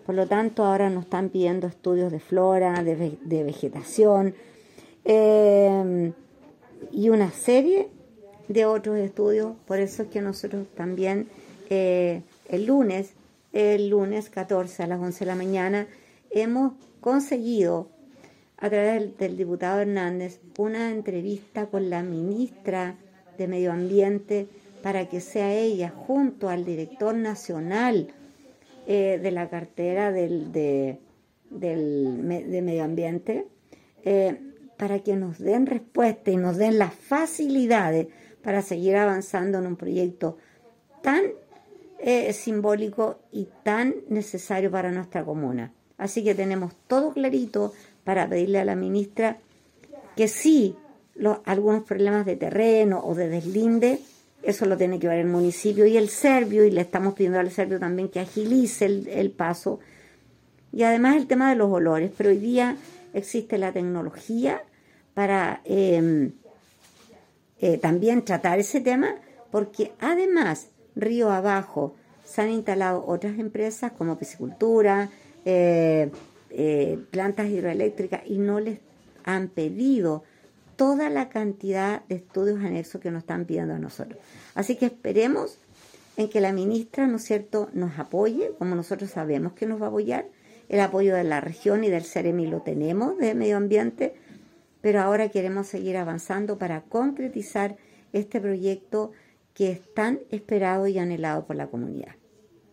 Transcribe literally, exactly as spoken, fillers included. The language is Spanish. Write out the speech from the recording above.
Por lo tanto, ahora nos están pidiendo estudios de flora, de, ve de vegetación, eh, y una serie de otros estudios. Por eso es que nosotros también eh, el lunes, el lunes catorce a las once de la mañana, hemos conseguido a través del, del diputado Hernández una entrevista con la ministra de Medio Ambiente para que sea ella, junto al director nacional eh, de la cartera del, de, del, de Medio Ambiente, eh, para que nos den respuesta y nos den las facilidades para seguir avanzando en un proyecto tan eh, simbólico y tan necesario para nuestra comuna. Así que tenemos todo clarito para pedirle a la ministra que sí, los, algunos problemas de terreno o de deslinde, eso lo tiene que ver el municipio y el Servio, y le estamos pidiendo al Servio también que agilice el, el paso. Y además el tema de los olores, pero hoy día existe la tecnología para eh, eh, también tratar ese tema, porque además río abajo se han instalado otras empresas como piscicultura, eh, eh, plantas hidroeléctricas, y no les han pedido toda la cantidad de estudios anexos que nos están pidiendo a nosotros. Así que esperemos en que la ministra, ¿no es cierto?, nos apoye, como nosotros sabemos que nos va a apoyar. El apoyo de la región y del Ceremi lo tenemos, de Medio Ambiente, pero ahora queremos seguir avanzando para concretizar este proyecto que es tan esperado y anhelado por la comunidad.